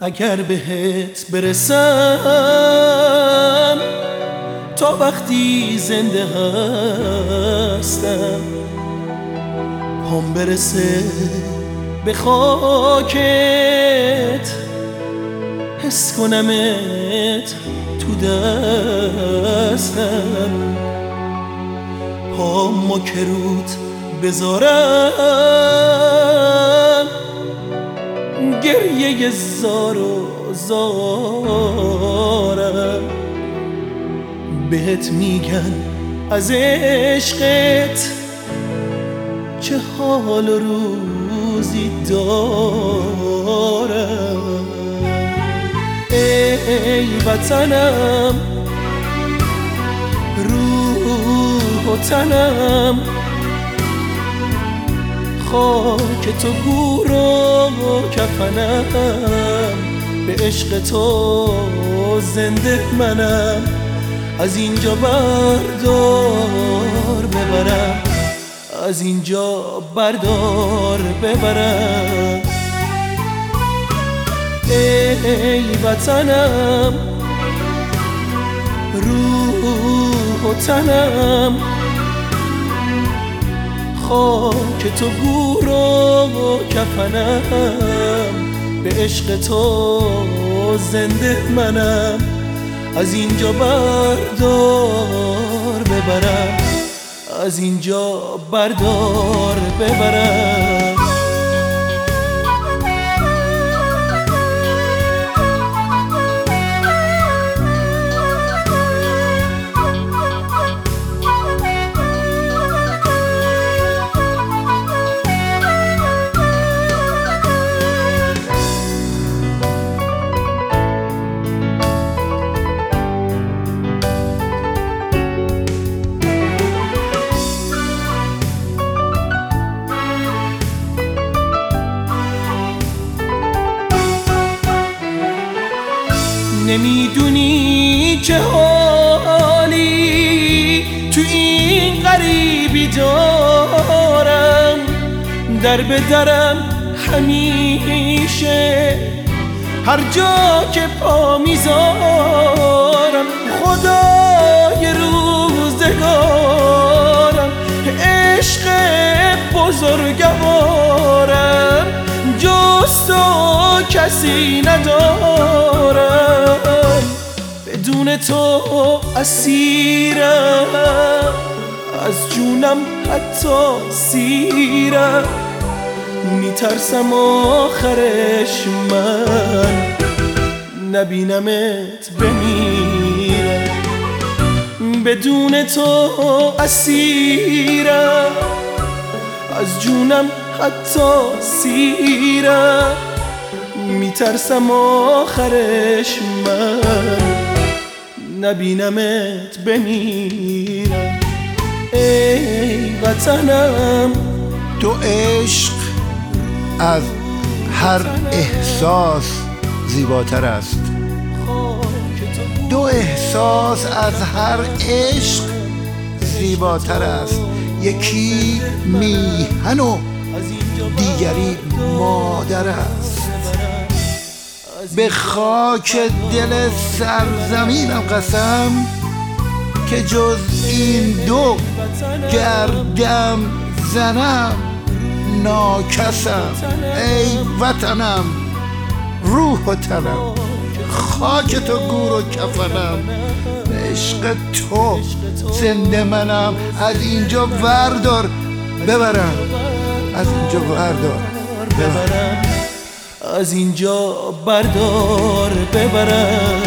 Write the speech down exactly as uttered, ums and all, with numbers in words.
اگر بهت برسم تا وقتی زنده هستم، پام برسه به خاکت، حس کنمت تو دستم، پام که روت بذارم، گریه زار و زارم. بهت میگن از عشقت چه حال و روزی دارم. ای وطنم، روح و تنم، خاک تو گور و کفنم، به عشق تو زنده منم. از اینجا بردار ببرم، از اینجا بردار ببرم. ای وطنم، روح و تنم، خاک تو گور و کفنم، به عشق تو زنده منم. از اینجا بردار ببرم، از اینجا بردار ببرم. نمیدونی چه حالی تو این غریبی دارم، در به درم همیشه، هر جا که پا میذارم. خدای روزگارم، عشق بزرگوارم، جز تو کسی ندارم. بدون تو اسیرم، از جونم حتی سیرم. میترسم آخرش من نبینمت بمیرم. بدون تو اسیرم، از جونم حتی سیرم. میترسم آخرش من نبینمت بمیرم. ای وطنم، تو عشق از هر احساس زیباتر است. دو احساس از هر عشق زیباتر است. یکی میهن و دیگری مادر است. به خاک دل سرزمینم قسم که جز این دو گردم زنم ناکسم. ای وطنم، روح و تنم، خاک تو گور و کفنم، عشق تو زنده منم. از اینجا بردار ببرم، از اینجا بردار ببرم، از اینجا بردار ببرم.